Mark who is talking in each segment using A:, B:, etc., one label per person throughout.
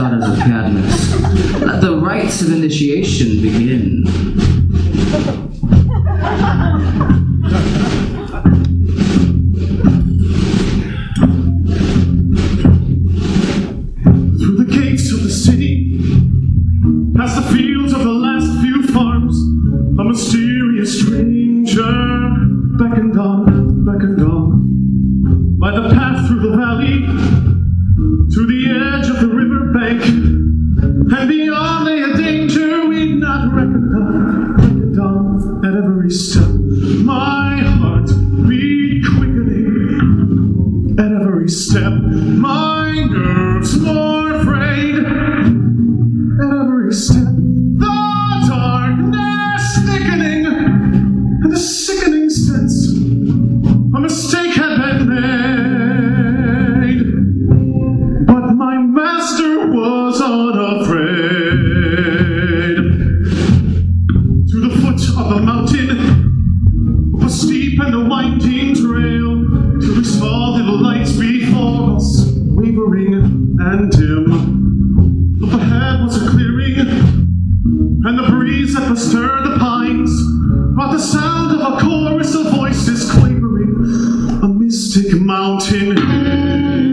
A: daughters of Cadmus, let the rites of initiation begin.
B: Through the gates of the city, past the fields of the last few farms, a mysterious stranger beckoned on. By the path through the valley, to the edge of the river bank, and beyond lay a danger we'd not reckoned on. At every step, my heart beat quickening. At every step, my nerves more afraid. At every step, the darkness thickening, and the sickening sense a mistake had been made. But my master was unafraid. To the foot of the mountain, a steep and a winding trail, till we saw little lights before us, wavering and dim. Up ahead was a clearing, and the breeze that bestirred the pines brought the sound of a chorus of voices quavering a mystic mountain hymn.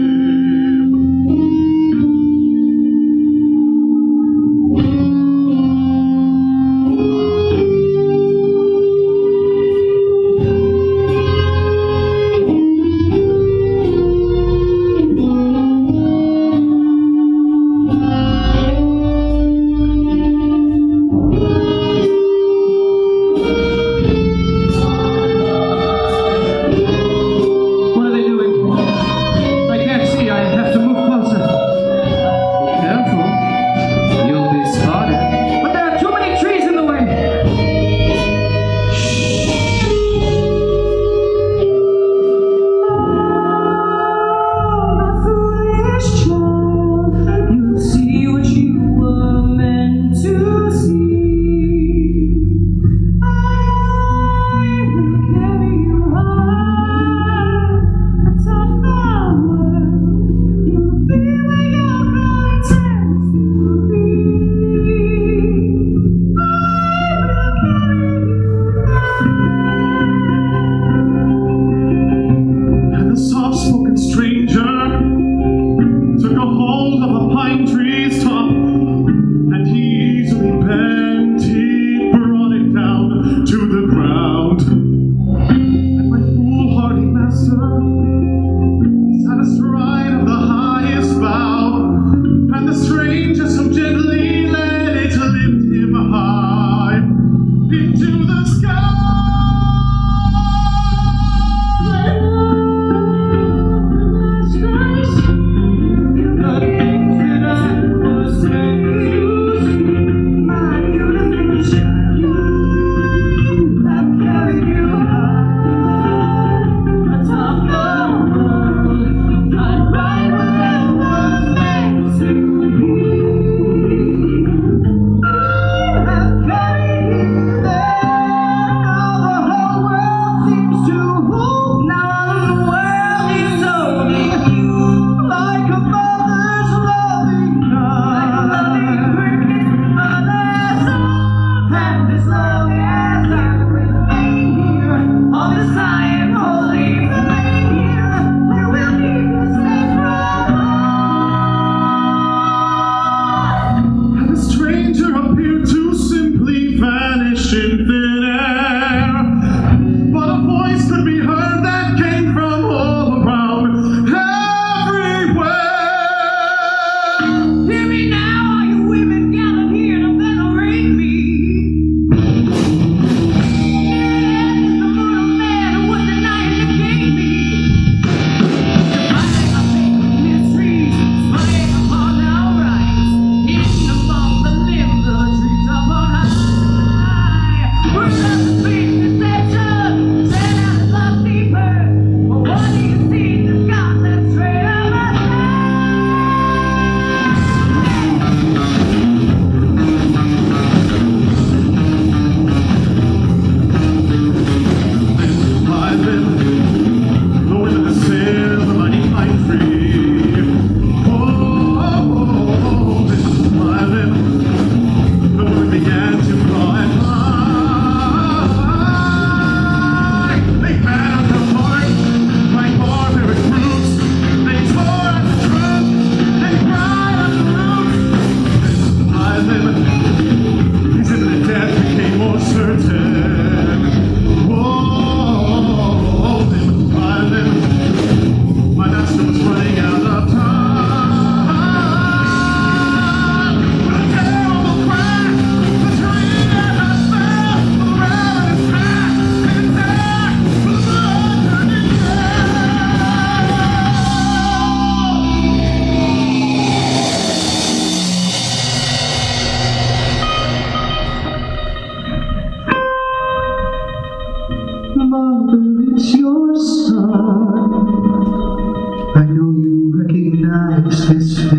B: misfits.